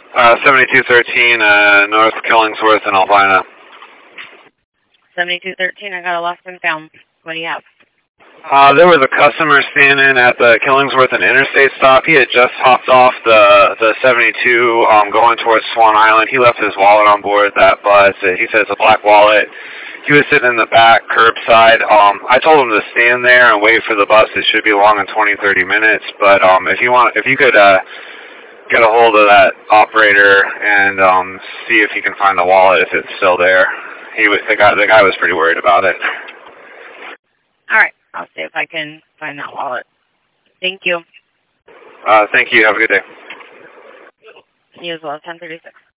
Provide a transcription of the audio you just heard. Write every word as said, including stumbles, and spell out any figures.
Uh, seventy-two thirteen, uh, North Killingsworth in Albina. seventy-two thirteen, I got a lost and found. What do you have? Uh, there was a customer standing at the Killingsworth and Interstate stop. He had just hopped off the the seventy-two, um, going towards Swan Island. He left his wallet on board that bus. He says a black wallet. He was sitting in the back, curbside. Um, I told him to stand there and wait for the bus. It should be along in twenty, thirty minutes. But um, if you want, if you could uh, get a hold of that operator and um, see if he can find the wallet, if it's still there. He was, the guy, the guy was pretty worried about it. All right. I'll see if I can find that wallet. Thank you. Uh, thank you. Have a good day. You as well. ten thirty-six.